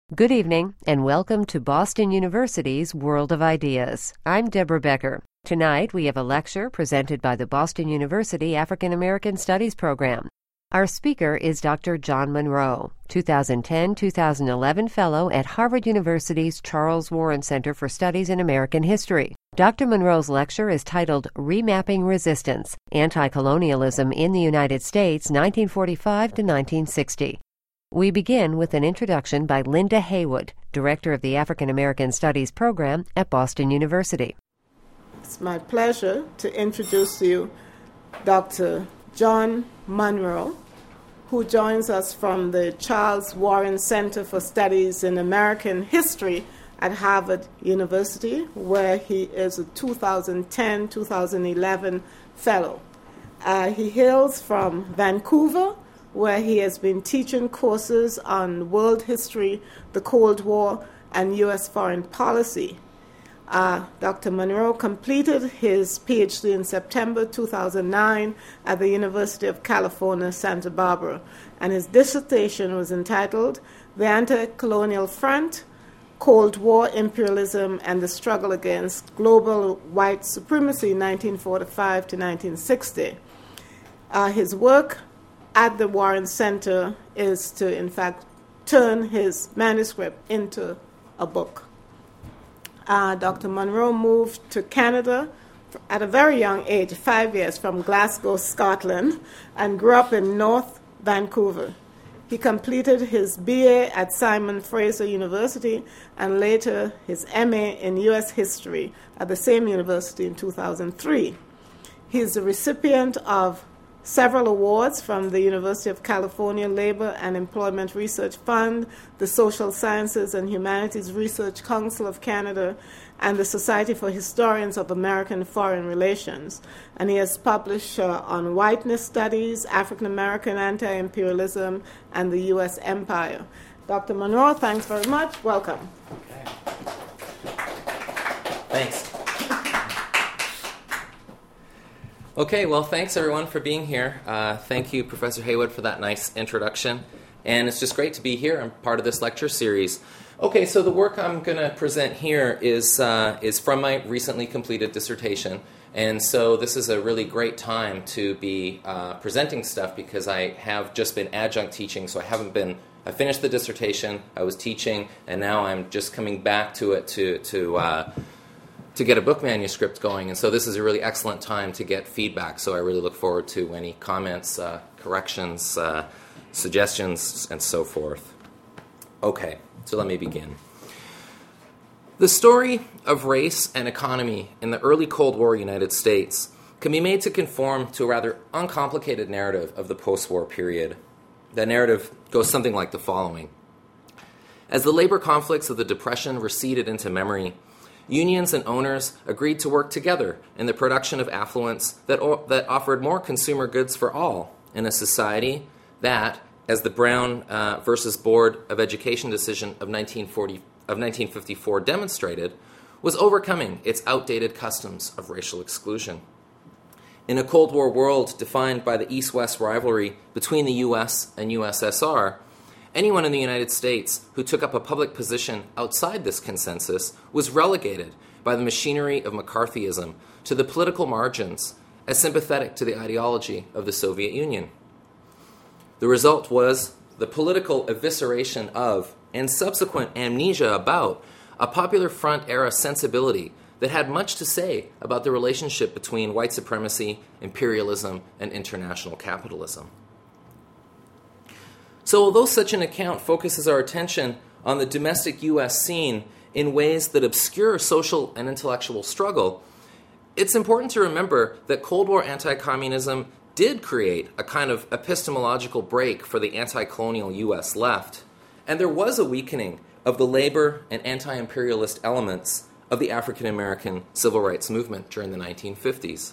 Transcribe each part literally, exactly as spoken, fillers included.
Good evening, and welcome to Boston University's World of Ideas. I'm Deborah Becker. Tonight, we have a lecture presented by the Boston University African American Studies program. Our speaker is Doctor John Monroe, two thousand ten to two thousand eleven Fellow at Harvard University's Charles Warren Center for Studies in American History. Doctor Monroe's lecture is titled Remapping Resistance, Anti-Colonialism in the United States, nineteen forty-five to nineteen sixty. We begin with an introduction by Linda Haywood, Director of the African American Studies program at Boston University. It's my pleasure to introduce to you Doctor John Monroe, who joins us from the Charles Warren Center for Studies in American History at Harvard University, where he is a two thousand ten to two thousand eleven Fellow. Uh, he hails from Vancouver, where he has been teaching courses on world history, the Cold War, and U S foreign policy. Uh, Doctor Monroe completed his PhD in September two thousand nine at the University of California, Santa Barbara, and his dissertation was entitled The Anti-Colonial Front, Cold War Imperialism, and the Struggle Against Global White Supremacy, nineteen forty-five to nineteen sixty. Uh, his work at the Warren Center is to, in fact, turn his manuscript into a book. Uh, Doctor Monroe moved to Canada at a very young age, five years, from Glasgow, Scotland, and grew up in North Vancouver. He completed his B A at Simon Fraser University and later his M A in U S History at the same university in two thousand three. He is the recipient of several awards from the University of California Labor and Employment Research Fund, the Social Sciences and Humanities Research Council of Canada, and the Society for Historians of American Foreign Relations. And he has published uh, on whiteness studies, African American anti-imperialism, and the U S empire. Doctor Monroe, thanks very much. Welcome. Okay. Thanks. Okay, well, thanks everyone for being here. Uh, thank you, Professor Haywood, for that nice introduction. And it's just great to be here. I'm part of this lecture series. Okay, so the work I'm going to present here is uh, is from my recently completed dissertation. And so this is a really great time to be uh, presenting stuff because I have just been adjunct teaching, so I haven't been, I finished the dissertation, I was teaching, and now I'm just coming back to it to, to uh, to get a book manuscript going, and so this is a really excellent time to get feedback, so I really look forward to any comments, uh, corrections, uh, suggestions, and so forth. Okay, so let me begin. The story of race and economy in the early Cold War United States can be made to conform to a rather uncomplicated narrative of the post-war period. That narrative goes something like the following. As the labor conflicts of the Depression receded into memory, unions and owners agreed to work together in the production of affluence that, o- that offered more consumer goods for all in a society that, as the Brown uh, versus Board of Education decision of nineteen forty, of nineteen fifty-four demonstrated, was overcoming its outdated customs of racial exclusion. In a Cold War world defined by the East-West rivalry between the U S and U S S R, anyone in the United States who took up a public position outside this consensus was relegated by the machinery of McCarthyism to the political margins as sympathetic to the ideology of the Soviet Union. The result was the political evisceration of and subsequent amnesia about a Popular Front-era sensibility that had much to say about the relationship between white supremacy, imperialism, and international capitalism. So although such an account focuses our attention on the domestic U S scene in ways that obscure social and intellectual struggle, it's important to remember that Cold War anti-communism did create a kind of epistemological break for the anti-colonial U S left, and there was a weakening of the labor and anti-imperialist elements of the African American civil rights movement during the nineteen fifties.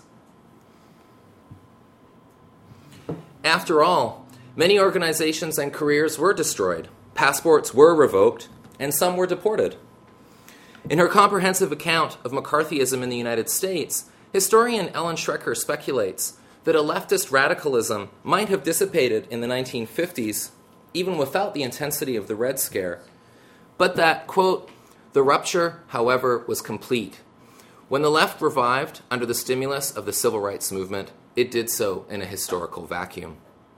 After all, many organizations and careers were destroyed, passports were revoked, and some were deported. In her comprehensive account of McCarthyism in the United States, historian Ellen Schrecker speculates that a leftist radicalism might have dissipated in the nineteen fifties, even without the intensity of the Red Scare, but that, quote, "The rupture, however, was complete. When the left revived under the stimulus of the civil rights movement, it did so in a historical vacuum."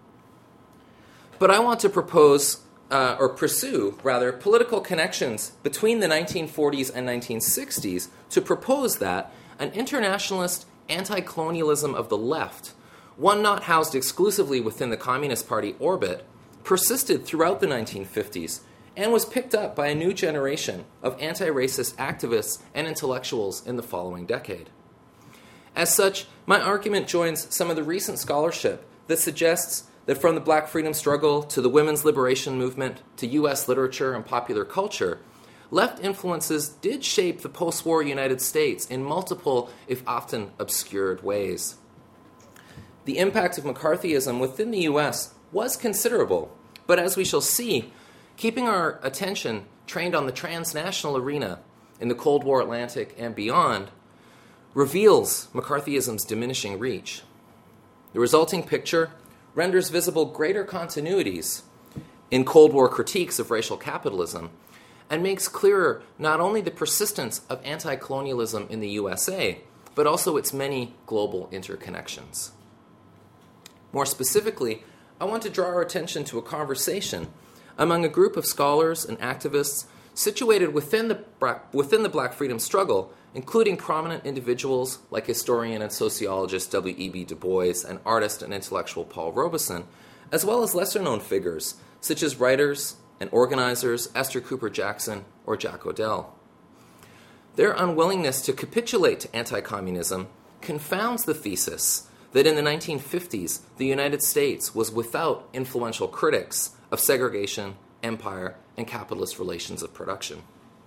But I want to propose, uh, or pursue, rather, political connections between the nineteen forties and nineteen sixties to propose that an internationalist anti-colonialism of the left, one not housed exclusively within the Communist Party orbit, persisted throughout the nineteen fifties and was picked up by a new generation of anti-racist activists and intellectuals in the following decade. As such, my argument joins some of the recent scholarship that suggests that from the Black freedom struggle to the women's liberation movement to U S literature and popular culture, left influences did shape the post-war United States in multiple, if often obscured, ways. The impact of McCarthyism within the U S was considerable, but as we shall see, keeping our attention trained on the transnational arena in the Cold War Atlantic and beyond reveals McCarthyism's diminishing reach. The resulting picture renders visible greater continuities in Cold War critiques of racial capitalism and makes clearer not only the persistence of anti-colonialism in the U S A, but also its many global interconnections. More specifically, I want to draw our attention to a conversation among a group of scholars and activists situated within the, within the Black freedom struggle, including prominent individuals like historian and sociologist W E B Du Bois and artist and intellectual Paul Robeson, as well as lesser-known figures such as writers and organizers Esther Cooper Jackson or Jack Odell. Their unwillingness to capitulate to anti-communism confounds the thesis that in the nineteen fifties, the United States was without influential critics of segregation, empire, and capitalist relations of production.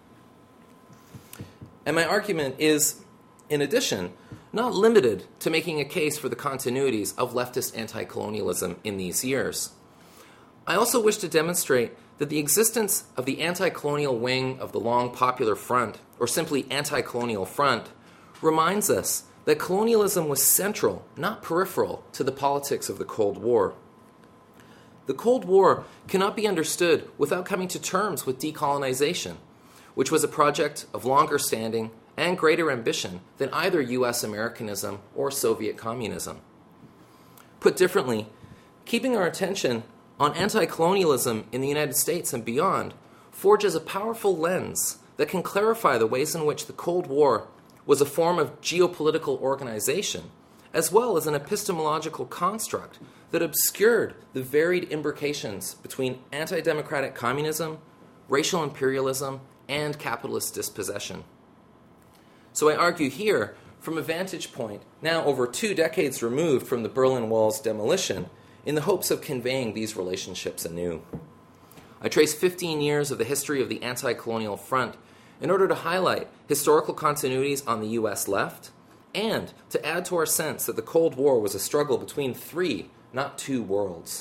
And my argument is, in addition, not limited to making a case for the continuities of leftist anti-colonialism in these years. I also wish to demonstrate that the existence of the anti-colonial wing of the long Popular Front, or simply anti-colonial front, reminds us that colonialism was central, not peripheral, to the politics of the Cold War. The Cold War cannot be understood without coming to terms with decolonization, which was a project of longer standing and greater ambition than either U S Americanism or Soviet communism. Put differently, keeping our attention on anti-colonialism in the United States and beyond forges a powerful lens that can clarify the ways in which the Cold War was a form of geopolitical organization, as well as an epistemological construct that obscured the varied imbrications between anti-democratic communism, racial imperialism, and capitalist dispossession. So I argue here, from a vantage point now over two decades removed from the Berlin Wall's demolition, in the hopes of conveying these relationships anew. I trace fifteen years of the history of the anti-colonial front in order to highlight historical continuities on the U S left and to add to our sense that the Cold War was a struggle between three, not two worlds.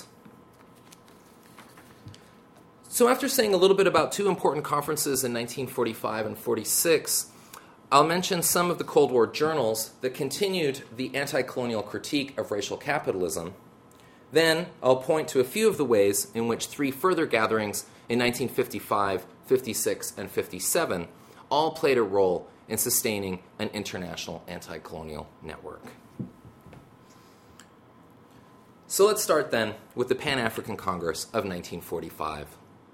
So after saying a little bit about two important conferences in nineteen forty-five and forty-six, I'll mention some of the Cold War journals that continued the anti-colonial critique of racial capitalism. Then I'll point to a few of the ways in which three further gatherings in nineteen fifty-five, fifty-six, and fifty-seven all played a role in sustaining an international anti-colonial network. So let's start then with the Pan-African Congress of nineteen forty-five.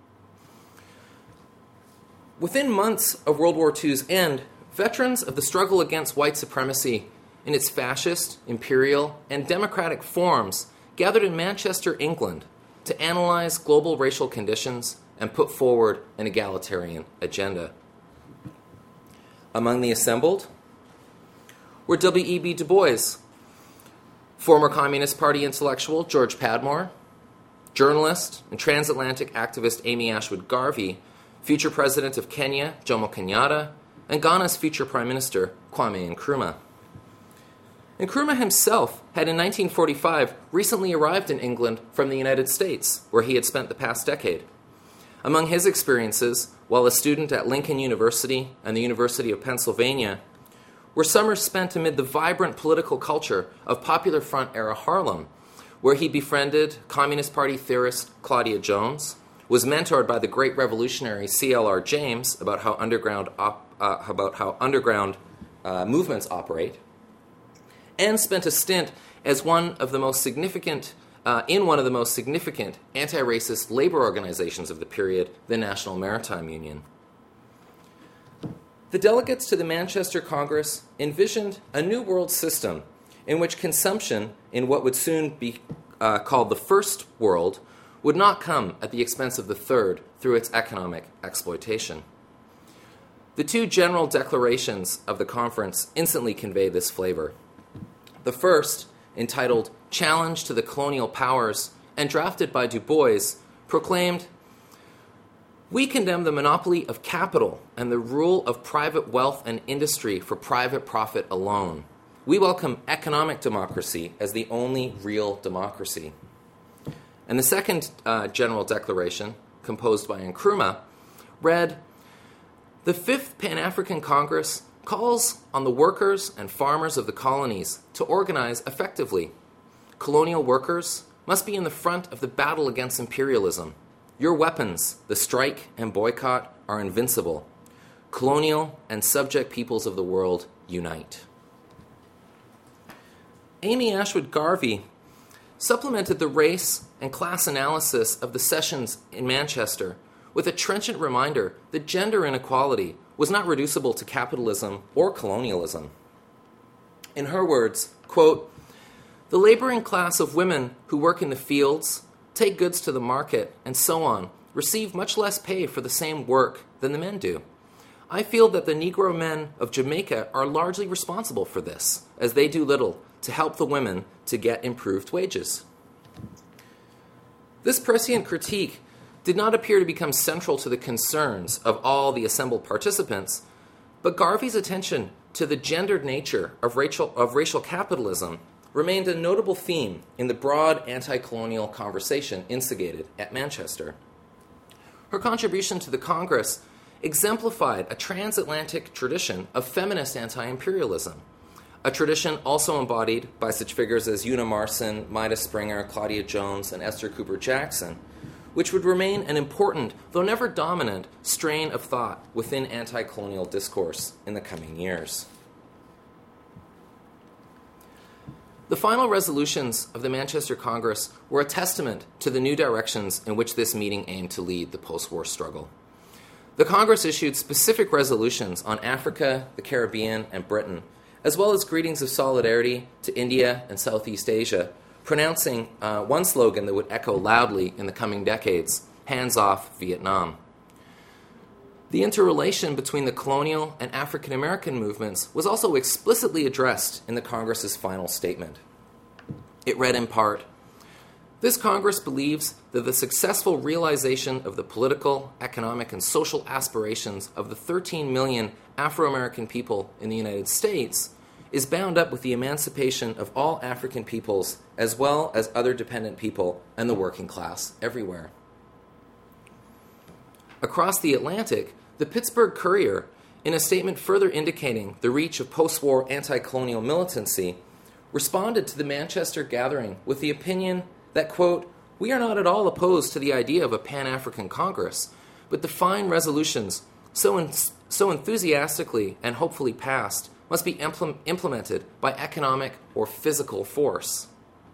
Within months of World War Two's end, veterans of the struggle against white supremacy in its fascist, imperial, and democratic forms gathered in Manchester, England, to analyze global racial conditions and put forward an egalitarian agenda. Among the assembled were W E B Du Bois, former Communist Party intellectual George Padmore, journalist and transatlantic activist Amy Ashwood Garvey, future president of Kenya Jomo Kenyatta, and Ghana's future prime minister Kwame Nkrumah. Nkrumah himself had in nineteen forty-five recently arrived in England from the United States, where he had spent the past decade. Among his experiences, while a student at Lincoln University and the University of Pennsylvania, were summers spent amid the vibrant political culture of Popular Front-era Harlem, where he befriended Communist Party theorist Claudia Jones, was mentored by the great revolutionary C L R James about how underground op, uh, about how underground uh, movements operate, and spent a stint as one of the most significant uh, in one of the most significant anti-racist labor organizations of the period, the National Maritime Union. The delegates to the Manchester Congress envisioned a new world system in which consumption in what would soon be uh, called the First World would not come at the expense of the Third through its economic exploitation. The two general declarations of the conference instantly convey this flavor. The first, entitled Challenge to the Colonial Powers, and drafted by Du Bois, proclaimed, "We condemn the monopoly of capital and the rule of private wealth and industry for private profit alone. We welcome economic democracy as the only real democracy." And the second uh, general declaration, composed by Nkrumah, read, "The Fifth Pan-African Congress calls on the workers and farmers of the colonies to organize effectively. Colonial workers must be in the front of the battle against imperialism. Your weapons, the strike and boycott, are invincible. Colonial and subject peoples of the world unite." Amy Ashwood Garvey supplemented the race and class analysis of the sessions in Manchester with a trenchant reminder that gender inequality was not reducible to capitalism or colonialism. In her words, quote, "The laboring class of women who work in the fields, take goods to the market, and so on, receive much less pay for the same work than the men do. I feel that the Negro men of Jamaica are largely responsible for this, as they do little to help the women to get improved wages." This prescient critique did not appear to become central to the concerns of all the assembled participants, but Garvey's attention to the gendered nature of racial, of racial capitalism remained a notable theme in the broad anti-colonial conversation instigated at Manchester. Her contribution to the Congress exemplified a transatlantic tradition of feminist anti-imperialism, a tradition also embodied by such figures as Una Marson, Maida Springer, Claudia Jones, and Esther Cooper Jackson, which would remain an important, though never dominant, strain of thought within anti-colonial discourse in the coming years. The final resolutions of the Manchester Congress were a testament to the new directions in which this meeting aimed to lead the post-war struggle. The Congress issued specific resolutions on Africa, the Caribbean, and Britain, as well as greetings of solidarity to India and Southeast Asia, pronouncing uh, one slogan that would echo loudly in the coming decades, "Hands off Vietnam." The interrelation between the colonial and African American movements was also explicitly addressed in the Congress's final statement. It read in part, "This Congress believes that the successful realization of the political, economic, and social aspirations of the thirteen million Afro-American people in the United States is bound up with the emancipation of all African peoples as well as other dependent people and the working class everywhere." Across the Atlantic, the Pittsburgh Courier, in a statement further indicating the reach of post-war anti-colonial militancy, responded to the Manchester gathering with the opinion that, quote, "We are not at all opposed to the idea of a Pan-African Congress, but the fine resolutions so, en- so enthusiastically and hopefully passed must be impl- implemented by economic or physical force."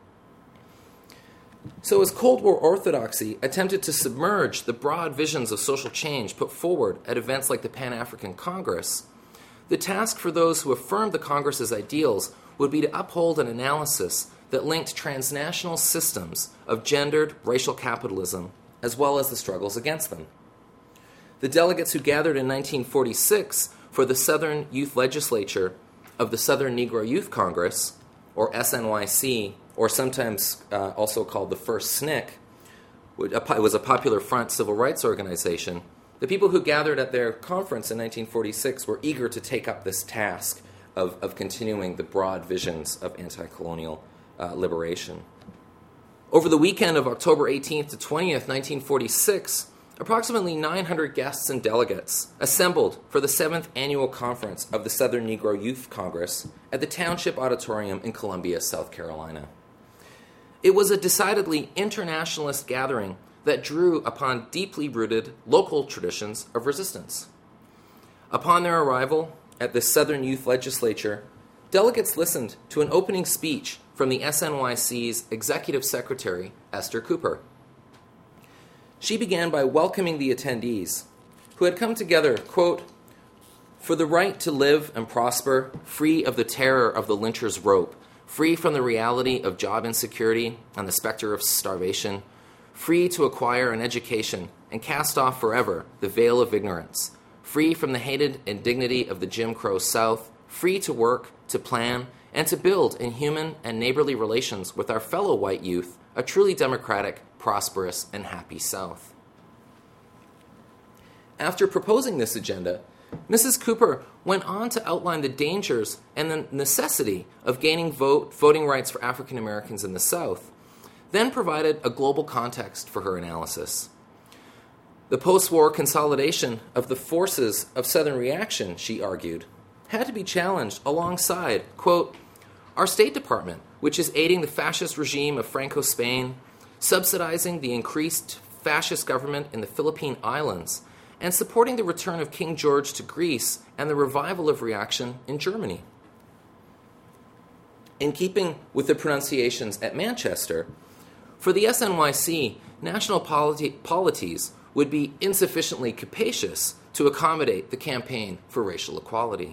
So as Cold War orthodoxy attempted to submerge the broad visions of social change put forward at events like the Pan-African Congress, the task for those who affirmed the Congress's ideals would be to uphold an analysis that linked transnational systems of gendered racial capitalism as well as the struggles against them. The delegates who gathered in nineteen forty-six for the Southern Youth Legislature of the Southern Negro Youth Congress, or S N Y C, or sometimes uh, also called the First S N C C, it was a Popular Front civil rights organization. The people who gathered at their conference in nineteen forty-six were eager to take up this task of, of continuing the broad visions of anti-colonial uh, liberation. Over the weekend of October eighteenth to twentieth, nineteen forty-six, approximately nine hundred guests and delegates assembled for the seventh annual conference of the Southern Negro Youth Congress at the Township Auditorium in Columbia, South Carolina. It was a decidedly internationalist gathering that drew upon deeply rooted local traditions of resistance. Upon their arrival at the Southern Youth Legislature, delegates listened to an opening speech from the S N Y C's Executive Secretary, Esther Cooper. She began by welcoming the attendees, who had come together, quote, "for the right to live and prosper, free of the terror of the lyncher's rope, free from the reality of job insecurity and the specter of starvation, free to acquire an education and cast off forever the veil of ignorance, free from the hated indignity of the Jim Crow South, free to work, to plan, and to build in human and neighborly relations with our fellow white youth a truly democratic, prosperous, and happy South." After proposing this agenda, Missus Cooper went on to outline the dangers and the necessity of gaining vote, voting rights for African Americans in the South, then provided a global context for her analysis. The post-war consolidation of the forces of Southern reaction, she argued, had to be challenged alongside, quote, "our State Department, which is aiding the fascist regime of Franco Spain, subsidizing the increased fascist government in the Philippine Islands, and supporting the return of King George to Greece and the revival of reaction in Germany." In keeping with the pronunciations at Manchester, for the S N Y C, national polity- polities would be insufficiently capacious to accommodate the campaign for racial equality.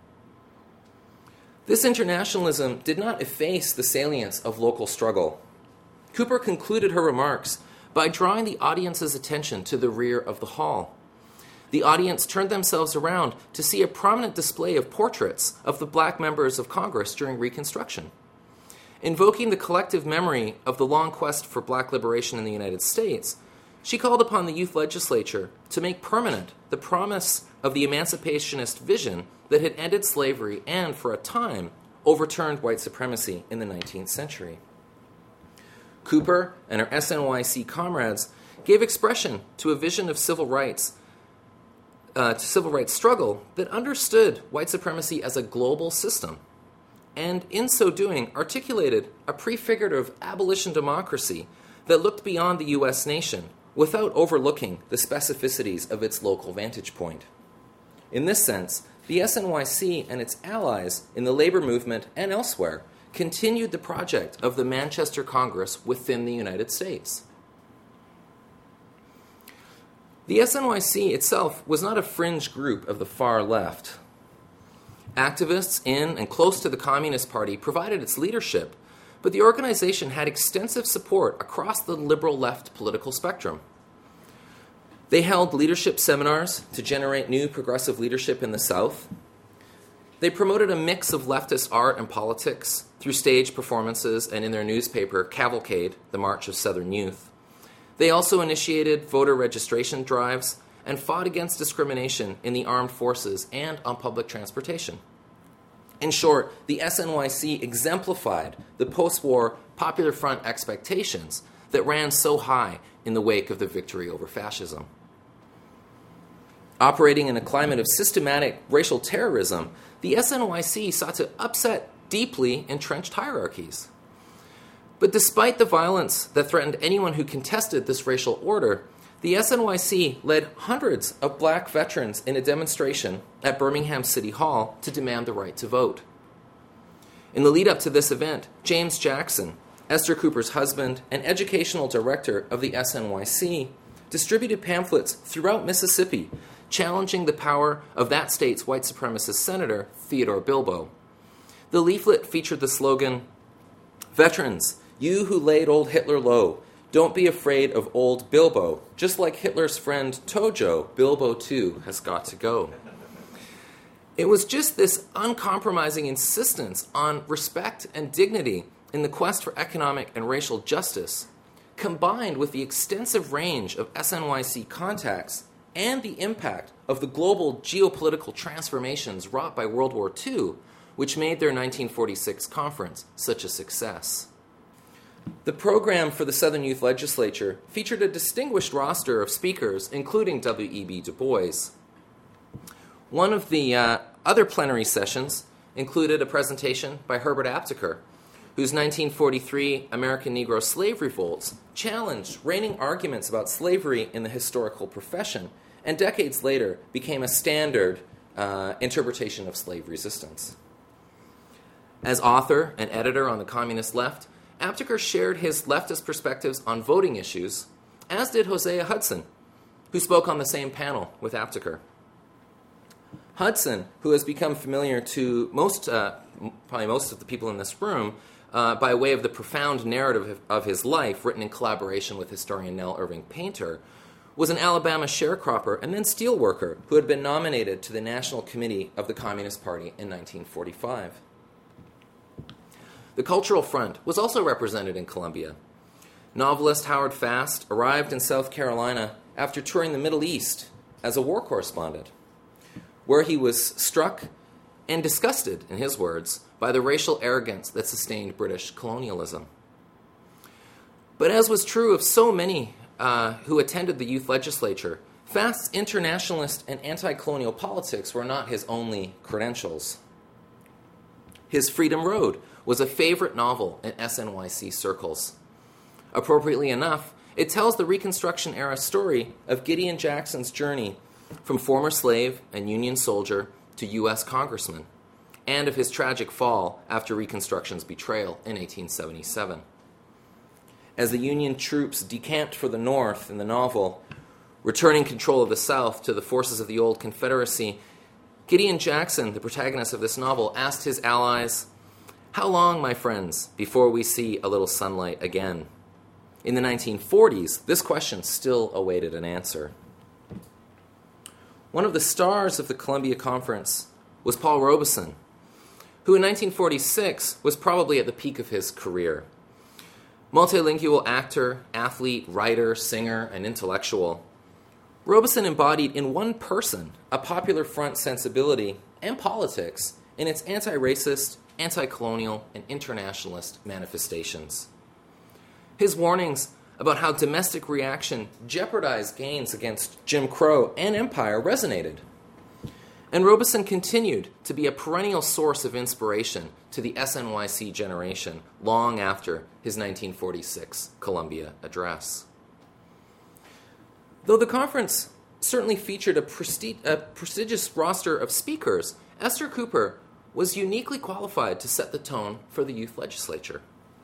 This internationalism did not efface the salience of local struggle. Cooper concluded her remarks by drawing the audience's attention to the rear of the hall. The audience turned themselves around to see a prominent display of portraits of the black members of Congress during Reconstruction. Invoking the collective memory of the long quest for black liberation in the United States, she called upon the youth legislature to make permanent the promise of the emancipationist vision that had ended slavery and, for a time, overturned white supremacy in the nineteenth century. Cooper and her S N Y C comrades gave expression to a vision of civil rights Uh, to civil rights struggle that understood white supremacy as a global system, and in so doing articulated a prefigurative abolition democracy that looked beyond the U S nation without overlooking the specificities of its local vantage point. In this sense, the S N Y C and its allies in the labor movement and elsewhere continued the project of the Manchester Congress within the United States. The S N Y C itself was not a fringe group of the far left. Activists in and close to the Communist Party provided its leadership, but the organization had extensive support across the liberal left political spectrum. They held leadership seminars to generate new progressive leadership in the South. They promoted a mix of leftist art and politics through stage performances and in their newspaper, Cavalcade, the March of Southern Youth. They also initiated voter registration drives and fought against discrimination in the armed forces and on public transportation. In short, the S N Y C exemplified the post-war Popular Front expectations that ran so high in the wake of the victory over fascism. Operating in a climate of systematic racial terrorism, the S N Y C sought to upset deeply entrenched hierarchies. But despite the violence that threatened anyone who contested this racial order, the S N Y C led hundreds of black veterans in a demonstration at Birmingham City Hall to demand the right to vote. In the lead-up to this event, James Jackson, Esther Cooper's husband and educational director of the S N Y C, distributed pamphlets throughout Mississippi challenging the power of that state's white supremacist senator, Theodore Bilbo. The leaflet featured the slogan, "Veterans, you who laid old Hitler low, don't be afraid of old Bilbo. Just like Hitler's friend Tojo, Bilbo too has got to go." It was just this uncompromising insistence on respect and dignity in the quest for economic and racial justice, combined with the extensive range of S N Y C contacts and the impact of the global geopolitical transformations wrought by World War Two, which made their nineteen forty-six conference such a success. The program for the Southern Youth Legislature featured a distinguished roster of speakers, including W E B Du Bois. One of the uh, other plenary sessions included a presentation by Herbert Apteker, whose nineteen forty-three American Negro slave revolts challenged reigning arguments about slavery in the historical profession, and decades later became a standard uh, interpretation of slave resistance. As author and editor on the communist left, Apteker shared his leftist perspectives on voting issues, as did Hosea Hudson, who spoke on the same panel with Apteker. Hudson, who has become familiar to most, uh, probably most of the people in this room, uh, by way of the profound narrative of his life written in collaboration with historian Nell Irving Painter, was an Alabama sharecropper and then steelworker who had been nominated to the National Committee of the Communist Party in nineteen forty-five. The Cultural Front was also represented in Columbia. Novelist Howard Fast arrived in South Carolina after touring the Middle East as a war correspondent, where he was struck and disgusted, in his words, by the racial arrogance that sustained British colonialism. But as was true of so many uh, who attended the youth legislature, Fast's internationalist and anti-colonial politics were not his only credentials. His Freedom Road was a favorite novel in S N Y C circles. Appropriately enough, it tells the Reconstruction-era story of Gideon Jackson's journey from former slave and Union soldier to U S congressman, and of his tragic fall after Reconstruction's betrayal in eighteen seventy-seven. As the Union troops decamped for the North in the novel, returning control of the South to the forces of the old Confederacy, Gideon Jackson, the protagonist of this novel, asked his allies, "How long, my friends, before we see a little sunlight again?" In the nineteen forties, this question still awaited an answer. One of the stars of the Columbia Conference was Paul Robeson, who in nineteen forty-six was probably at the peak of his career. Multilingual actor, athlete, writer, singer, and intellectual, Robeson embodied in one person a popular front sensibility and politics in its anti-racist, anti-colonial, and internationalist manifestations. His warnings about how domestic reaction jeopardized gains against Jim Crow and empire resonated. And Robeson continued to be a perennial source of inspiration to the S N Y C generation long after his nineteen forty-six Columbia address. Though the conference certainly featured a, presti- a prestigious roster of speakers, Esther Cooper was uniquely qualified to set the tone for the youth legislature.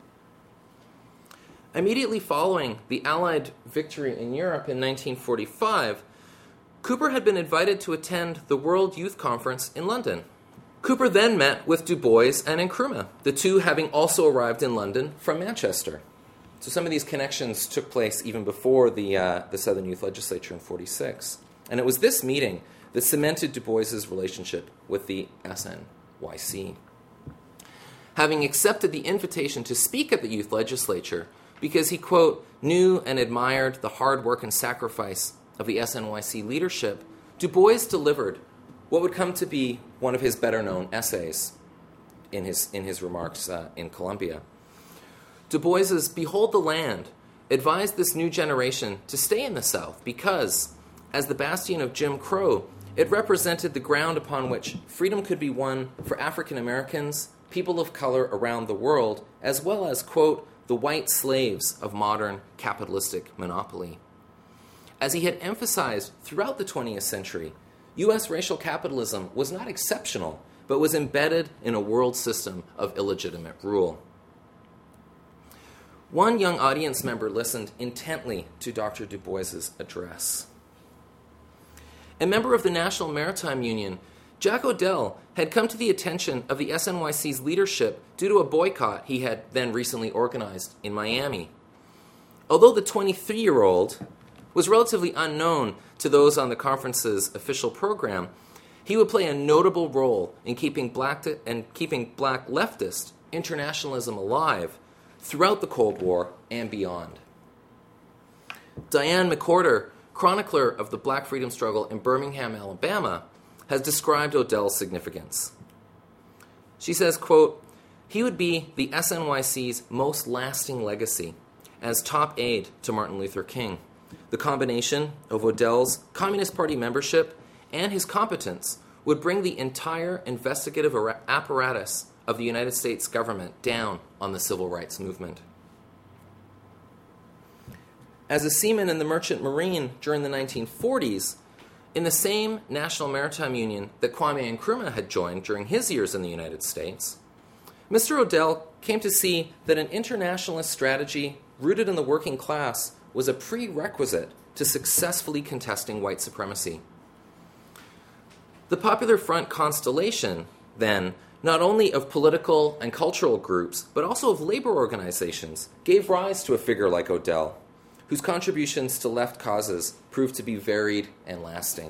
Immediately following the Allied victory in Europe in nineteen forty-five, Cooper had been invited to attend the World Youth Conference in London. Cooper then met with Du Bois and Nkrumah, the two having also arrived in London from Manchester. So some of these connections took place even before the, uh, the Southern Youth Legislature in forty-six. And it was this meeting that cemented Du Bois's relationship with the S N Y C. Having accepted the invitation to speak at the Youth Legislature, because he, quote, knew and admired the hard work and sacrifice of the S N Y C leadership, Du Bois delivered what would come to be one of his better-known essays in his, in his remarks uh, in Columbia. Du Bois's Behold the Land advised this new generation to stay in the South because, as the bastion of Jim Crow, it represented the ground upon which freedom could be won for African Americans, people of color around the world, as well as, quote, the white slaves of modern capitalistic monopoly. As he had emphasized throughout the twentieth century, U S racial capitalism was not exceptional, but was embedded in a world system of illegitimate rule. One young audience member listened intently to Doctor Du Bois's address. A member of the National Maritime Union, Jack Odell had come to the attention of the S N Y C's leadership due to a boycott he had then recently organized in Miami. Although the twenty-three-year-old was relatively unknown to those on the conference's official program, he would play a notable role in keeping black to, and keeping black leftist internationalism alive throughout the Cold War and beyond. Diane McWhorter, chronicler of the Black freedom struggle in Birmingham, Alabama, has described Odell's significance. She says, quote, he would be the S N Y C's most lasting legacy as top aide to Martin Luther King. The combination of Odell's Communist Party membership and his competence would bring the entire investigative apparatus of the United States government down on the civil rights movement. As a seaman in the Merchant Marine during the nineteen forties, in the same National Maritime Union that Kwame Nkrumah had joined during his years in the United States, Mister Odell came to see that an internationalist strategy rooted in the working class was a prerequisite to successfully contesting white supremacy. The Popular Front constellation, then, not only of political and cultural groups, but also of labor organizations, gave rise to a figure like Odell, whose contributions to left causes proved to be varied and lasting.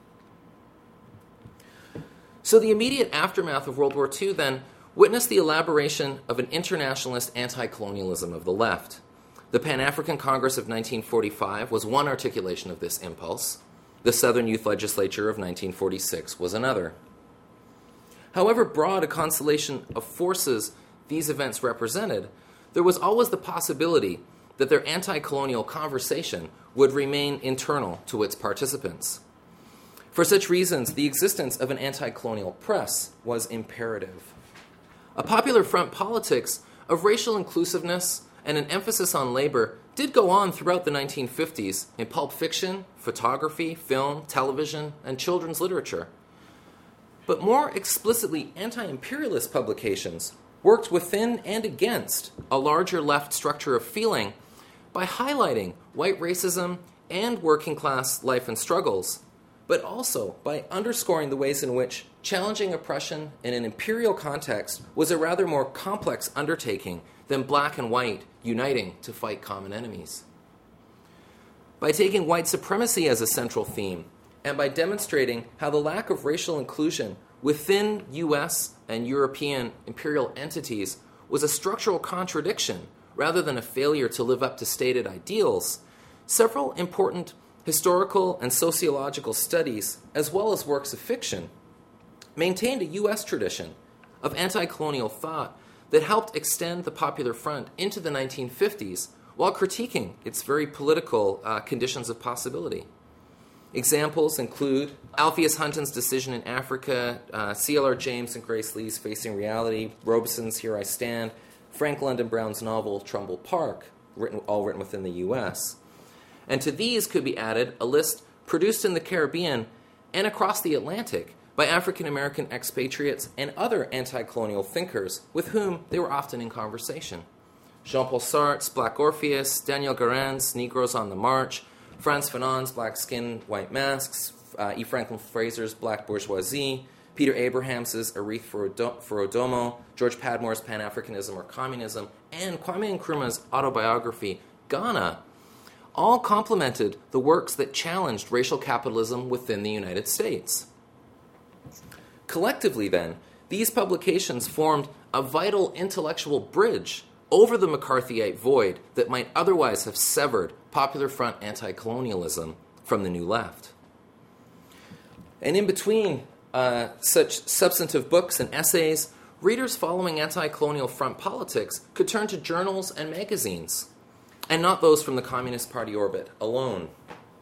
So the immediate aftermath of World War Two, then, witnessed the elaboration of an internationalist anti-colonialism of the left. The Pan-African Congress of nineteen forty-five was one articulation of this impulse. The Southern Youth Legislature of nineteen forty-six was another. However broad a constellation of forces these events represented, there was always the possibility that their anti-colonial conversation would remain internal to its participants. For such reasons, the existence of an anti-colonial press was imperative. A Popular Front politics of racial inclusiveness and an emphasis on labor did go on throughout the nineteen fifties in pulp fiction, photography, film, television, and children's literature. But more explicitly, anti-imperialist publications worked within and against a larger left structure of feeling by highlighting white racism and working class life and struggles, but also by underscoring the ways in which challenging oppression in an imperial context was a rather more complex undertaking than black and white uniting to fight common enemies. By taking white supremacy as a central theme, and by demonstrating how the lack of racial inclusion within U S and European imperial entities was a structural contradiction rather than a failure to live up to stated ideals, several important historical and sociological studies, as well as works of fiction, maintained a U S tradition of anti-colonial thought that helped extend the Popular Front into the nineteen fifties while critiquing its very political uh, conditions of possibility. Examples include Alpheus Hunton's Decision in Africa, uh, C L R James and Grace Lee's Facing Reality, Robeson's Here I Stand, Frank London Brown's novel Trumbull Park, written, all written within the U S. And to these could be added a list produced in the Caribbean and across the Atlantic by African-American expatriates and other anti-colonial thinkers with whom they were often in conversation. Jean-Paul Sartre's Black Orpheus, Daniel Guérin's Negroes on the March, Frantz Fanon's Black Skin, White Masks, uh, E. Franklin Fraser's Black Bourgeoisie, Peter Abrahams's Arith for Odomo, George Padmore's Pan-Africanism or Communism, and Kwame Nkrumah's autobiography, Ghana, all complemented the works that challenged racial capitalism within the United States. Collectively, then, these publications formed a vital intellectual bridge over the McCarthyite void that might otherwise have severed Popular Front anti-colonialism from the New Left. And in between uh, such substantive books and essays, readers following anti-colonial front politics could turn to journals and magazines, and not those from the Communist Party orbit alone.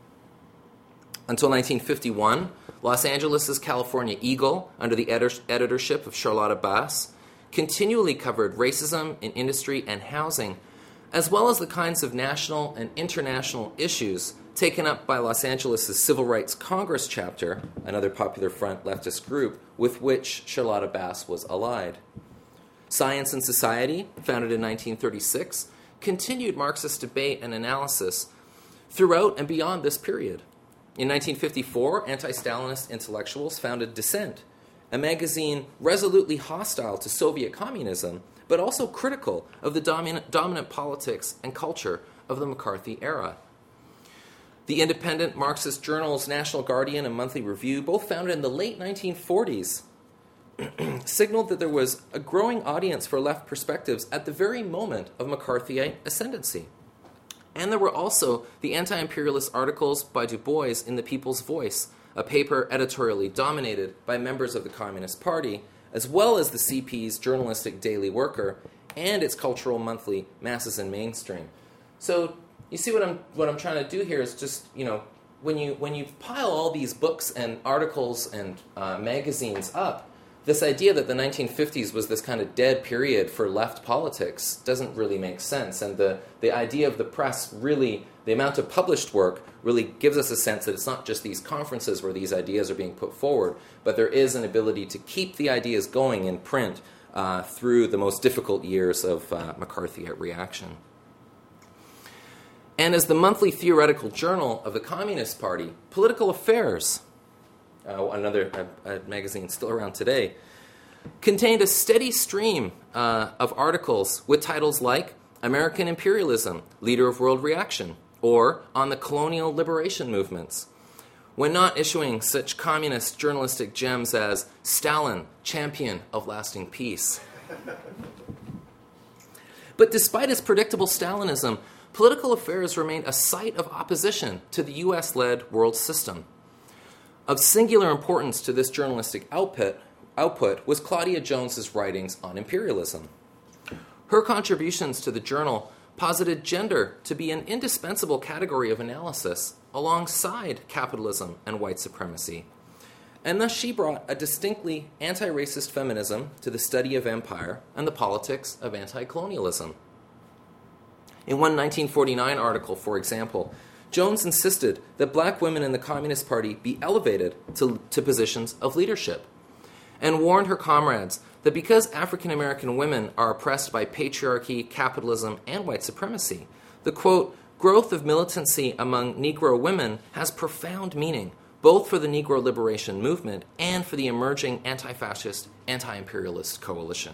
Until nineteen fifty-one, Los Angeles' California Eagle, under the edit- editorship of Charlotta Bass, continually covered racism in industry and housing, as well as the kinds of national and international issues taken up by Los Angeles' Civil Rights Congress chapter, another Popular Front leftist group, with which Charlotta Bass was allied. Science and Society, founded in nineteen thirty-six, continued Marxist debate and analysis throughout and beyond this period. In nineteen fifty-four, anti-Stalinist intellectuals founded Dissent, a magazine resolutely hostile to Soviet communism, but also critical of the dominant, dominant politics and culture of the McCarthy era. The independent Marxist journals National Guardian and Monthly Review, both founded in the late nineteen forties, signaled that there was a growing audience for left perspectives at the very moment of McCarthyite ascendancy. And there were also the anti-imperialist articles by Du Bois in The People's Voice, a paper editorially dominated by members of the Communist Party, as well as the C P's journalistic Daily Worker and its cultural monthly Masses and Mainstream. So you see what I'm what I'm trying to do here is just, you know, when you when you pile all these books and articles and uh, magazines up this idea that the nineteen fifties was this kind of dead period for left politics doesn't really make sense. And the, the idea of the press really, the amount of published work really gives us a sense that it's not just these conferences where these ideas are being put forward, but there is an ability to keep the ideas going in print uh, through the most difficult years of uh, McCarthyite reaction. And as the monthly theoretical journal of the Communist Party, Political Affairs, Uh, another uh, uh, magazine still around today, contained a steady stream uh, of articles with titles like American Imperialism, Leader of World Reaction, or On the Colonial Liberation Movements, when not issuing such communist journalistic gems as Stalin, Champion of Lasting Peace. But despite its predictable Stalinism, Political Affairs remained a site of opposition to the U S-led world system. Of singular importance to this journalistic output, output was Claudia Jones's writings on imperialism. Her contributions to the journal posited gender to be an indispensable category of analysis alongside capitalism and white supremacy. And thus she brought a distinctly anti-racist feminism to the study of empire and the politics of anti-colonialism. In one nineteen forty-nine article, for example, Jones insisted that black women in the Communist Party be elevated to, to positions of leadership, and warned her comrades that because African American women are oppressed by patriarchy, capitalism, and white supremacy, the, quote, growth of militancy among Negro women has profound meaning, both for the Negro liberation movement and for the emerging anti-fascist, anti-imperialist coalition.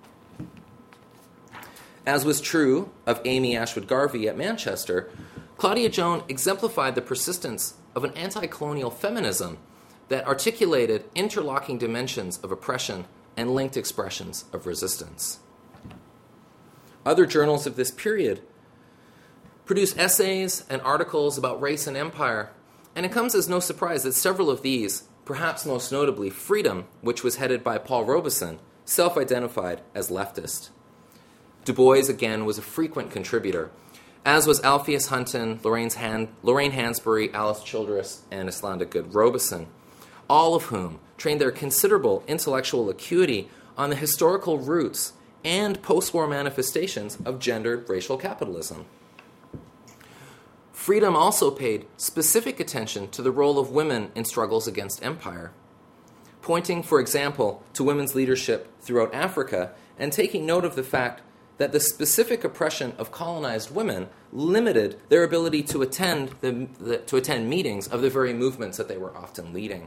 As was true of Amy Ashwood Garvey at Manchester, Claudia Jones exemplified the persistence of an anti-colonial feminism that articulated interlocking dimensions of oppression and linked expressions of resistance. Other journals of this period produced essays and articles about race and empire, and it comes as no surprise that several of these, perhaps most notably Freedom, which was headed by Paul Robeson, self-identified as leftist. Du Bois, again, was a frequent contributor, as was Alpheus Hunton, Lorraine's Han- Lorraine Hansberry, Alice Childress, and Islanda Good Robeson, all of whom trained their considerable intellectual acuity on the historical roots and post-war manifestations of gendered racial capitalism. Freedom also paid specific attention to the role of women in struggles against empire, pointing, for example, to women's leadership throughout Africa and taking note of the fact that the specific oppression of colonized women limited their ability to attend the, the, to attend meetings of the very movements that they were often leading.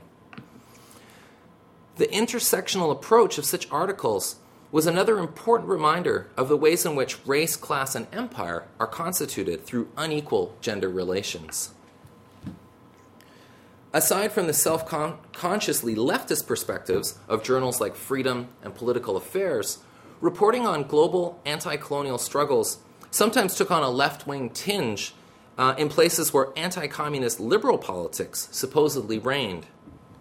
The intersectional approach of such articles was another important reminder of the ways in which race, class, and empire are constituted through unequal gender relations. Aside from the self-consciously leftist perspectives of journals like Freedom and Political Affairs, reporting on global anti-colonial struggles sometimes took on a left-wing tinge uh, in places where anti-communist liberal politics supposedly reigned.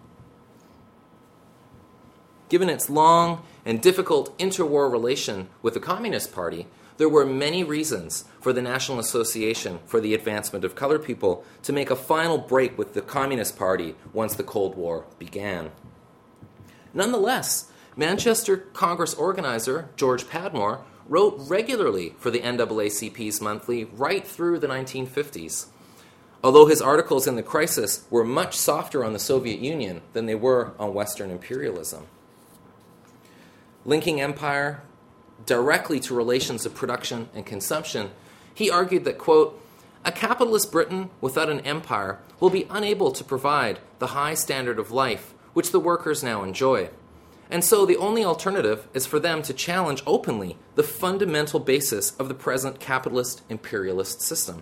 Given its long and difficult interwar relation with the Communist Party, there were many reasons for the National Association for the Advancement of Colored People to make a final break with the Communist Party once the Cold War began. Nonetheless, Manchester Congress organizer George Padmore wrote regularly for the N double A C P's monthly right through the nineteen fifties, although his articles in the crisis were much softer on the Soviet Union than they were on Western imperialism. Linking empire directly to relations of production and consumption, he argued that, quote, a capitalist Britain without an empire will be unable to provide the high standard of life which the workers now enjoy. And so the only alternative is for them to challenge openly the fundamental basis of the present capitalist imperialist system.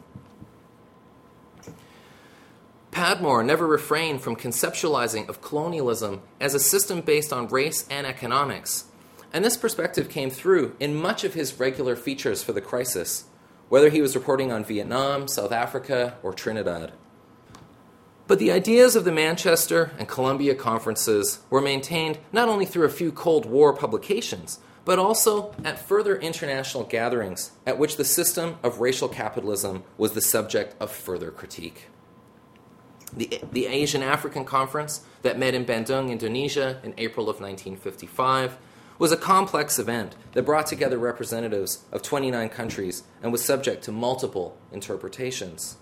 Padmore never refrained from conceptualizing of colonialism as a system based on race and economics, and this perspective came through in much of his regular features for the crisis, whether he was reporting on Vietnam, South Africa, or Trinidad. But the ideas of the Manchester and Columbia conferences were maintained not only through a few Cold War publications, but also at further international gatherings at which the system of racial capitalism was the subject of further critique. The, the Asian African Conference that met in Bandung, Indonesia in April of nineteen fifty-five was a complex event that brought together representatives of twenty-nine countries and was subject to multiple interpretations.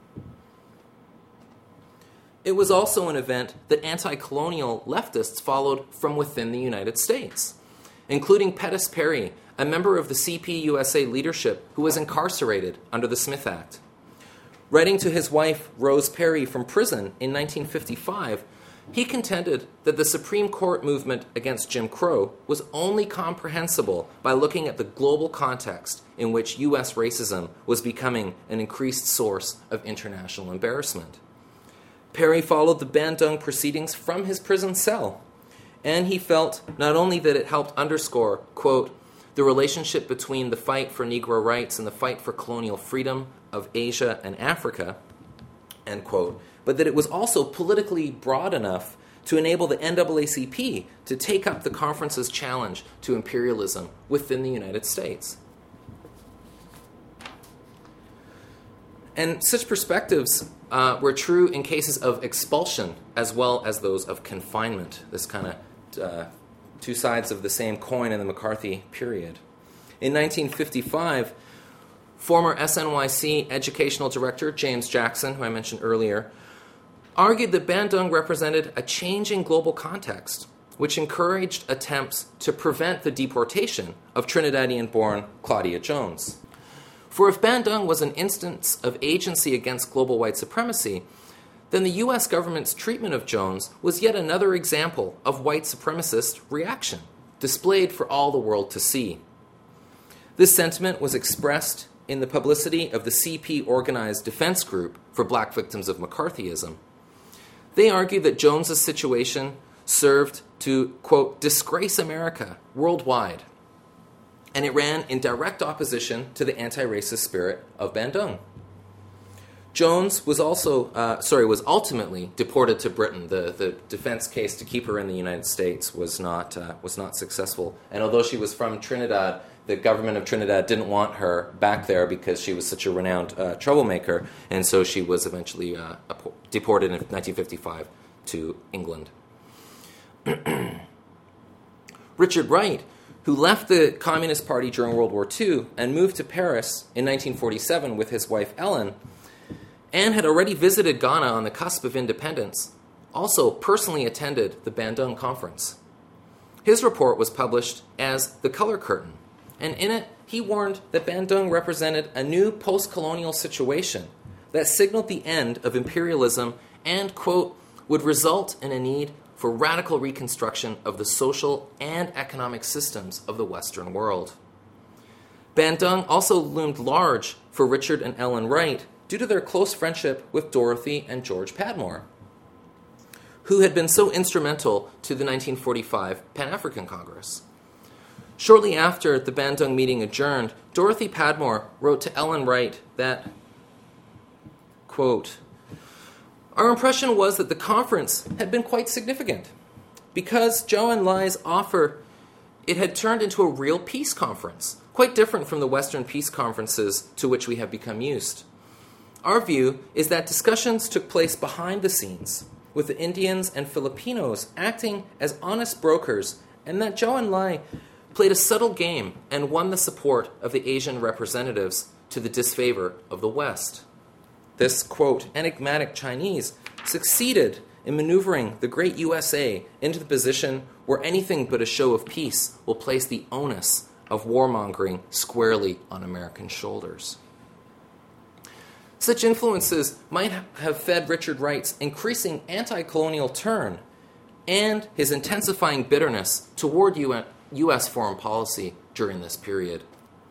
It was also an event that anti-colonial leftists followed from within the United States, including Pettis Perry, a member of the C P U S A leadership who was incarcerated under the Smith Act. Writing to his wife, Rose Perry, from prison in nineteen fifty-five, he contended that the Supreme Court movement against Jim Crow was only comprehensible by looking at the global context in which U S racism was becoming an increased source of international embarrassment. Perry followed the Bandung proceedings from his prison cell, and he felt not only that it helped underscore, quote, the relationship between the fight for Negro rights and the fight for colonial freedom of Asia and Africa, end quote, but that it was also politically broad enough to enable the N double A C P to take up the conference's challenge to imperialism within the United States. And such perspectives uh, were true in cases of expulsion as well as those of confinement, this kind of uh, two sides of the same coin in the McCarthy period. In nineteen fifty-five, former S N Y C educational director James Jackson, who I mentioned earlier, argued that Bandung represented a changing global context, which encouraged attempts to prevent the deportation of Trinidadian-born Claudia Jones. For if Bandung was an instance of agency against global white supremacy, then the U S government's treatment of Jones was yet another example of white supremacist reaction, displayed for all the world to see. This sentiment was expressed in the publicity of the C P-organized defense group for black victims of McCarthyism. They argued that Jones's situation served to, quote, disgrace America worldwide, and it ran in direct opposition to the anti-racist spirit of Bandung. Jones was also, uh, sorry, was ultimately deported to Britain. The, the defense case to keep her in the United States was not uh, was not successful. And although she was from Trinidad, the government of Trinidad didn't want her back there because she was such a renowned uh, troublemaker, and so she was eventually uh, deported in nineteen fifty-five to England. Richard Wright, who left the Communist Party during World War Two and moved to Paris in nineteen forty-seven with his wife Ellen, and had already visited Ghana on the cusp of independence, also personally attended the Bandung Conference. His report was published as The Color Curtain, and in it he warned that Bandung represented a new post-colonial situation that signaled the end of imperialism and, quote, would result in a need for radical reconstruction of the social and economic systems of the Western world. Bandung also loomed large for Richard and Ellen Wright due to their close friendship with Dorothy and George Padmore, who had been so instrumental to the nineteen forty-five Pan-African Congress. Shortly after the Bandung meeting adjourned, Dorothy Padmore wrote to Ellen Wright that, quote, our impression was that the conference had been quite significant. Because Zhou Enlai's offer, it had turned into a real peace conference, quite different from the Western peace conferences to which we have become used. Our view is that discussions took place behind the scenes, with the Indians and Filipinos acting as honest brokers, and that Zhou Enlai played a subtle game and won the support of the Asian representatives to the disfavor of the West. This, quote, enigmatic Chinese succeeded in maneuvering the great U S A into the position where anything but a show of peace will place the onus of warmongering squarely on American shoulders. Such influences might have fed Richard Wright's increasing anti-colonial turn and his intensifying bitterness toward U S foreign policy during this period.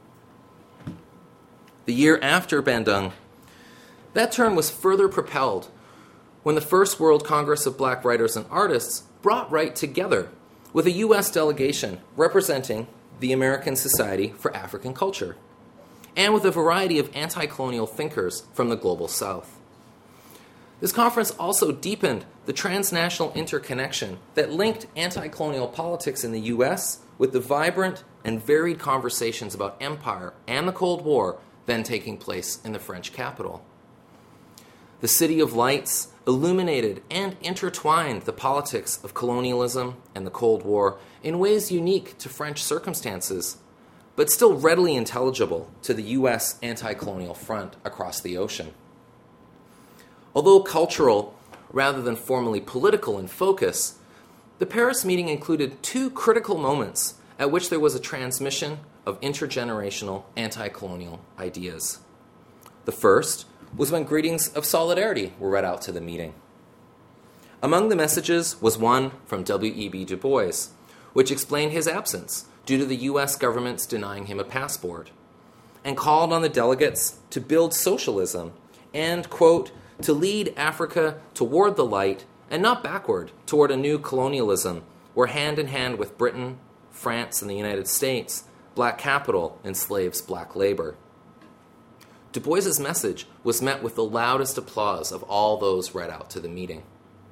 The year after Bandung, that turn was further propelled when the First World Congress of Black Writers and Artists brought Wright together with a U S delegation representing the American Society for African Culture, and with a variety of anti-colonial thinkers from the global South. This conference also deepened the transnational interconnection that linked anti-colonial politics in the U S with the vibrant and varied conversations about empire and the Cold War then taking place in the French capital. The City of Lights illuminated and intertwined the politics of colonialism and the Cold War in ways unique to French circumstances, but still readily intelligible to the U S anti-colonial front across the ocean. Although cultural rather than formally political in focus, the Paris meeting included two critical moments at which there was a transmission of intergenerational anti-colonial ideas. The first was when greetings of solidarity were read out to the meeting. Among the messages was one from W E B Du Bois, which explained his absence due to the U S government's denying him a passport, and called on the delegates to build socialism and, quote, to lead Africa toward the light and not backward toward a new colonialism where hand in hand with Britain, France, and the United States, black capital enslaves black labor. Du Bois's message was met with the loudest applause of all those read out to the meeting.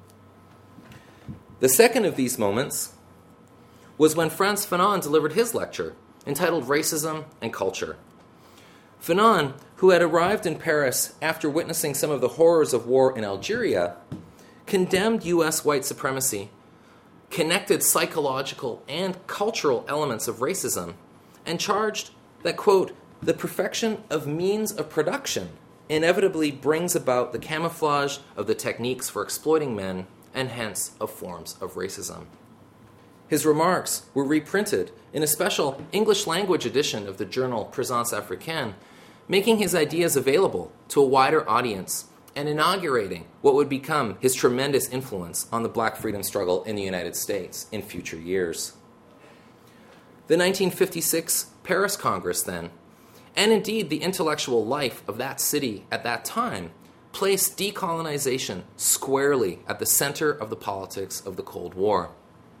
The second of these moments was when Frantz Fanon delivered his lecture, entitled Racism and Culture. Fanon, who had arrived in Paris after witnessing some of the horrors of war in Algeria, condemned U S white supremacy, connected psychological and cultural elements of racism, and charged that, quote, the perfection of means of production inevitably brings about the camouflage of the techniques for exploiting men and hence of forms of racism. His remarks were reprinted in a special English-language edition of the journal Présence Africaine, making his ideas available to a wider audience and inaugurating what would become his tremendous influence on the black freedom struggle in the United States in future years. The nineteen fifty-six Paris Congress, then, and indeed the intellectual life of that city at that time, placed decolonization squarely at the center of the politics of the Cold War.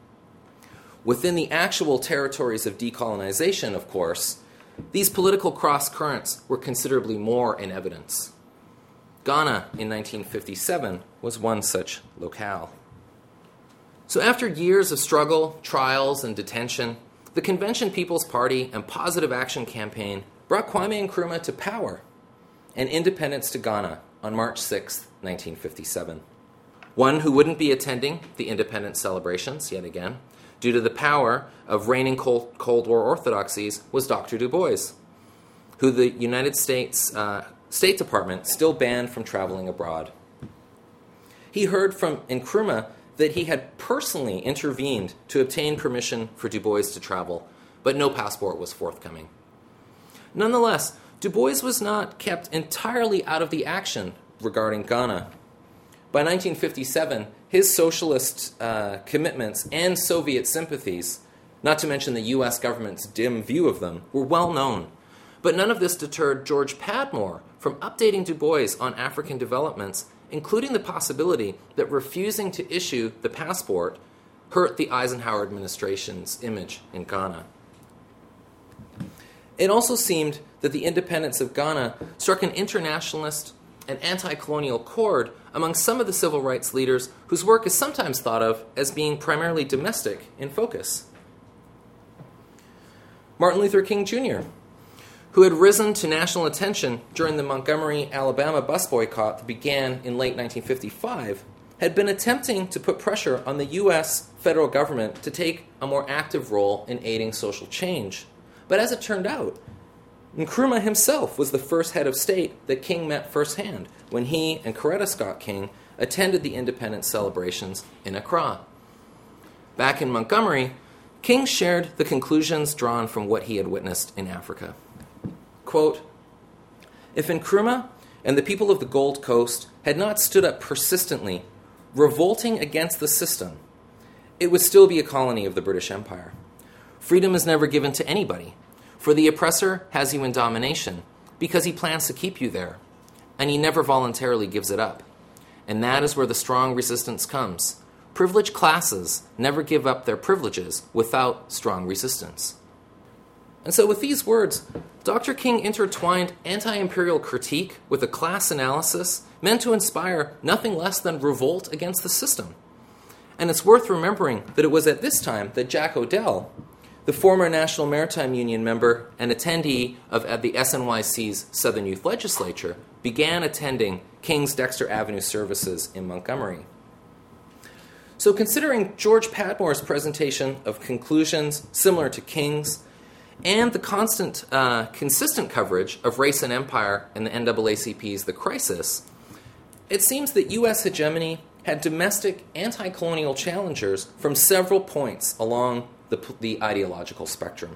Within the actual territories of decolonization, of course, these political cross-currents were considerably more in evidence. Ghana in nineteen fifty-seven was one such locale. So after years of struggle, trials, and detention, the Convention People's Party and Positive Action Campaign brought Kwame Nkrumah to power and independence to Ghana on March sixth, nineteen fifty-seven. One who wouldn't be attending the independence celebrations, yet again, due to the power of reigning Cold, Cold War orthodoxies, was Doctor Du Bois, who the United States uh, State Department still banned from traveling abroad. He heard from Nkrumah that he had personally intervened to obtain permission for Du Bois to travel, but no passport was forthcoming. Nonetheless, Du Bois was not kept entirely out of the action regarding Ghana. By nineteen fifty-seven, his socialist uh, commitments and Soviet sympathies, not to mention the U S government's dim view of them, were well known. But none of this deterred George Padmore from updating Du Bois on African developments, including the possibility that refusing to issue the passport hurt the Eisenhower administration's image in Ghana. It also seemed that the independence of Ghana struck an internationalist and anti-colonial chord among some of the civil rights leaders whose work is sometimes thought of as being primarily domestic in focus. Martin Luther King Junior, who had risen to national attention during the Montgomery, Alabama bus boycott that began in late nineteen fifty-five, had been attempting to put pressure on the U S federal government to take a more active role in aiding social change. But as it turned out, Nkrumah himself was the first head of state that King met firsthand when he and Coretta Scott King attended the independence celebrations in Accra. Back in Montgomery, King shared the conclusions drawn from what he had witnessed in Africa. Quote, if Nkrumah and the people of the Gold Coast had not stood up persistently, revolting against the system, it would still be a colony of the British Empire. Freedom is never given to anybody, for the oppressor has you in domination because he plans to keep you there, and he never voluntarily gives it up. And that is where the strong resistance comes. Privileged classes never give up their privileges without strong resistance. And so with these words, Doctor King intertwined anti-imperial critique with a class analysis meant to inspire nothing less than revolt against the system. And it's worth remembering that it was at this time that Jack O'Dell, the former National Maritime Union member and attendee of at the S N Y C's Southern Youth Legislature, began attending King's Dexter Avenue services in Montgomery. So considering George Padmore's presentation of conclusions similar to King's, and the constant, uh, consistent coverage of race and empire in the N double A C P's The Crisis, it seems that U S hegemony had domestic anti-colonial challengers from several points along the, the ideological spectrum.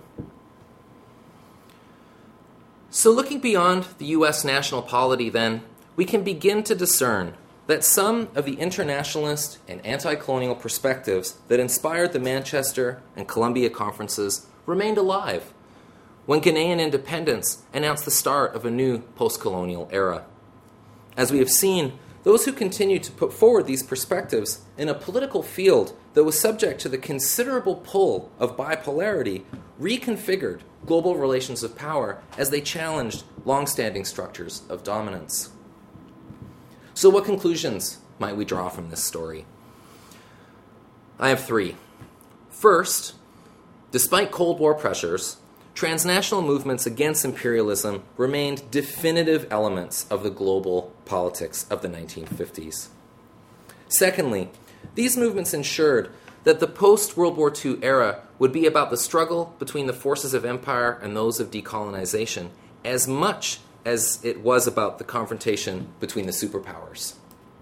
So looking beyond the U S national polity, then, we can begin to discern that some of the internationalist and anti-colonial perspectives that inspired the Manchester and Columbia conferences remained alive when Ghanaian independence announced the start of a new post-colonial era. As we have seen, those who continued to put forward these perspectives in a political field that was subject to the considerable pull of bipolarity reconfigured global relations of power as they challenged long-standing structures of dominance. So what conclusions might we draw from this story? I have three. First, despite Cold War pressures, transnational movements against imperialism remained definitive elements of the global politics of the nineteen fifties. Secondly, these movements ensured that the post-World War Two era would be about the struggle between the forces of empire and those of decolonization, as much as it was about the confrontation between the superpowers.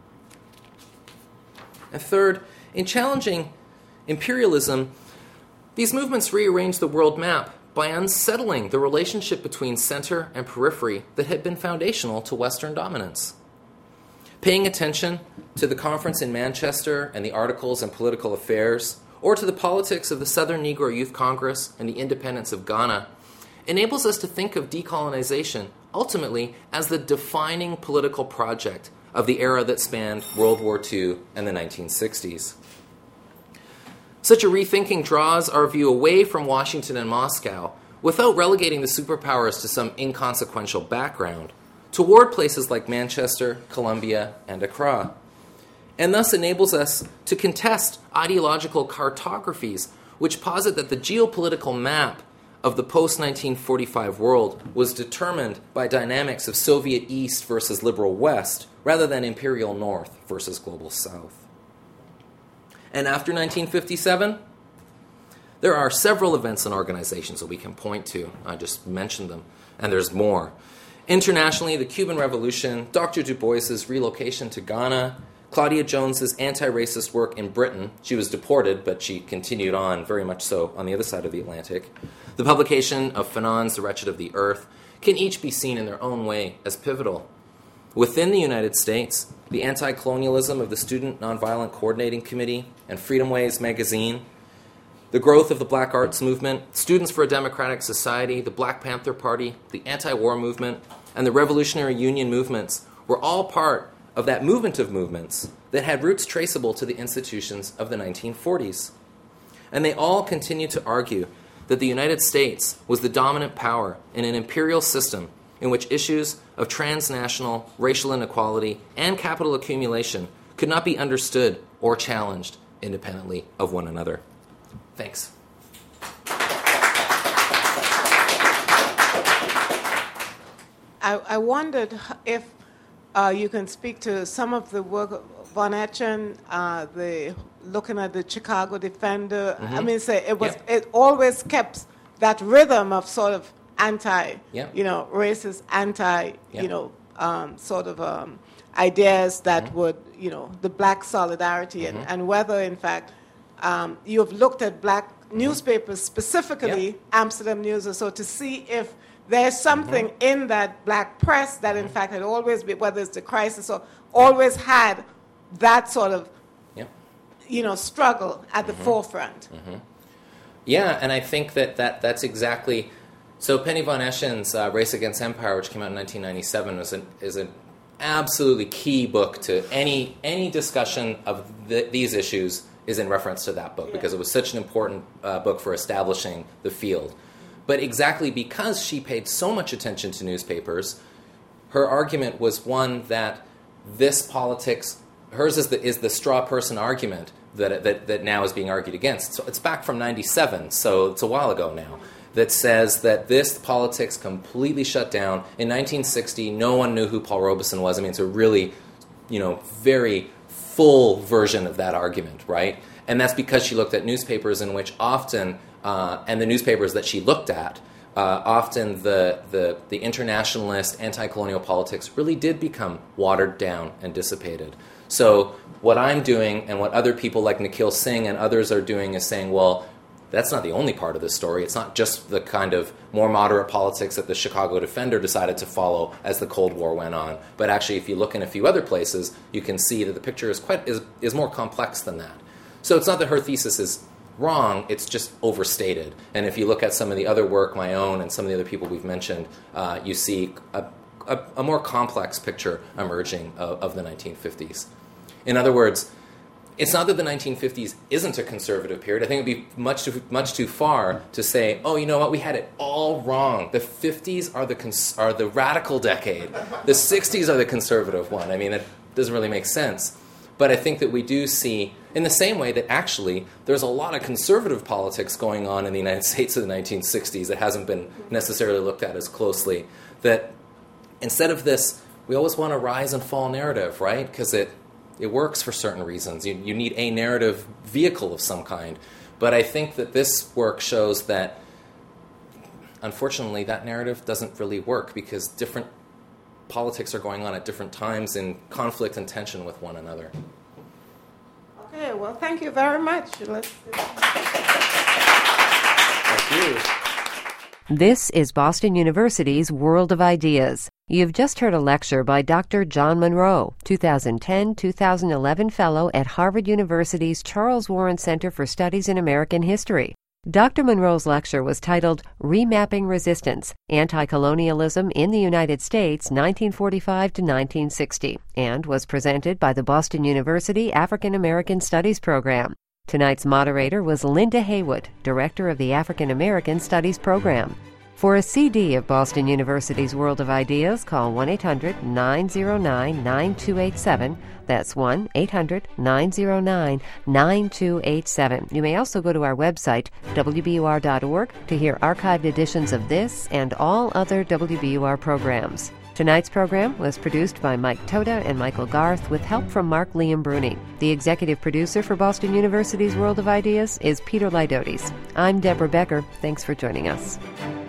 And third, in challenging imperialism, these movements rearranged the world map by unsettling the relationship between center and periphery that had been foundational to Western dominance. Paying attention to the conference in Manchester and the articles in Political Affairs, or to the politics of the Southern Negro Youth Congress and the independence of Ghana, enables us to think of decolonization ultimately as the defining political project of the era that spanned World War Two and the nineteen sixties. Such a rethinking draws our view away from Washington and Moscow without relegating the superpowers to some inconsequential background, toward places like Manchester, Columbia, and Accra, and thus enables us to contest ideological cartographies which posit that the geopolitical map of the post-nineteen forty-five world was determined by dynamics of Soviet East versus liberal West, rather than imperial North versus global South. And after nineteen fifty-seven, there are several events and organizations that we can point to. I just mentioned them, and there's more. Internationally, the Cuban Revolution, Doctor Du Bois's relocation to Ghana, Claudia Jones's anti-racist work in Britain. She was deported, but she continued on, very much so, on the other side of the Atlantic. The publication of Fanon's The Wretched of the Earth can each be seen in their own way as pivotal. Within the United States, the anti-colonialism of the Student Nonviolent Coordinating Committee and Freedom Ways magazine, the growth of the Black Arts Movement, Students for a Democratic Society, the Black Panther Party, the anti-war movement, and the Revolutionary Union movements were all part of that movement of movements that had roots traceable to the institutions of the nineteen forties. And they all continue to argue that the United States was the dominant power in an imperial system in which issues of transnational racial inequality and capital accumulation could not be understood or challenged independently of one another. Thanks. I, I wondered if uh, you can speak to some of the work of Von Eschen, uh, the looking at the Chicago Defender. Mm-hmm. I mean, say it was yeah. it always kept that rhythm of sort of anti, yeah. you know, racist, anti, yeah. you know, um, sort of um, ideas that mm-hmm. would, you know, the black solidarity, mm-hmm. and, and whether, in fact, um, you have looked at black newspapers, specifically yeah. Amsterdam News, or so, to see if there's something mm-hmm. in that black press that, in mm-hmm. fact, had always been, whether it's the crisis or always had that sort of, yeah. you know, struggle at the mm-hmm. forefront. Mm-hmm. Yeah, and I think that, that that's exactly... So Penny Von Eschen's uh, Race Against Empire, which came out in nineteen ninety-seven, was an, is an absolutely key book to any any discussion of the, these issues is in reference to that book, yeah. because it was such an important uh, book for establishing the field. But exactly because she paid so much attention to newspapers, her argument was one that this politics, hers is the, is the straw person argument, that, that, that now is being argued against. So it's back from ninety-seven, so it's a while ago now, that says that this politics completely shut down. In nineteen sixty, no one knew who Paul Robeson was. I mean, it's a really, you know, very full version of that argument, right? And that's because she looked at newspapers in which often, uh, and the newspapers that she looked at, uh, often the, the, the internationalist, anti-colonial politics really did become watered down and dissipated. So what I'm doing and what other people like Nikhil Singh and others are doing is saying, well, that's not the only part of the story. It's not just the kind of more moderate politics that the Chicago Defender decided to follow as the Cold War went on. But actually, if you look in a few other places, you can see that the picture is quite is, is more complex than that. So it's not that her thesis is wrong, it's just overstated. And if you look at some of the other work, my own and some of the other people we've mentioned, uh, you see a, a, a more complex picture emerging of, of the nineteen fifties. In other words, it's not that the nineteen fifties isn't a conservative period. I think it would be much too, much too far to say, oh, you know what, we had it all wrong. The fifties are the cons- are the radical decade. The sixties are the conservative one. I mean, it doesn't really make sense. But I think that we do see, in the same way that actually there's a lot of conservative politics going on in the United States in the nineteen sixties that hasn't been necessarily looked at as closely, that instead of this, we always want a rise and fall narrative, right? Because it It works for certain reasons. You, you need a narrative vehicle of some kind. But I think that this work shows that, unfortunately, that narrative doesn't really work because different politics are going on at different times in conflict and tension with one another. Okay, well, thank you very much. Let's... Thank you. This is Boston University's World of Ideas. You've just heard a lecture by Doctor John Munro, two thousand ten to two thousand eleven Fellow at Harvard University's Charles Warren Center for Studies in American History. Doctor Munro's lecture was titled Remapping Resistance, Anti-Colonialism in the United States, nineteen forty-five to nineteen sixty, and was presented by the Boston University African American Studies Program. Tonight's moderator was Linda Haywood, Director of the African American Studies Program. For a C D of Boston University's World of Ideas, call one eight hundred nine oh nine nine two eight seven. That's one eight hundred nine oh nine nine two eight seven. You may also go to our website, W B U R dot org, to hear archived editions of this and all other W B U R programs. Tonight's program was produced by Mike Toda and Michael Garth with help from Mark Liam Bruni. The executive producer for Boston University's World of Ideas is Peter Lydotes. I'm Deborah Becker. Thanks for joining us.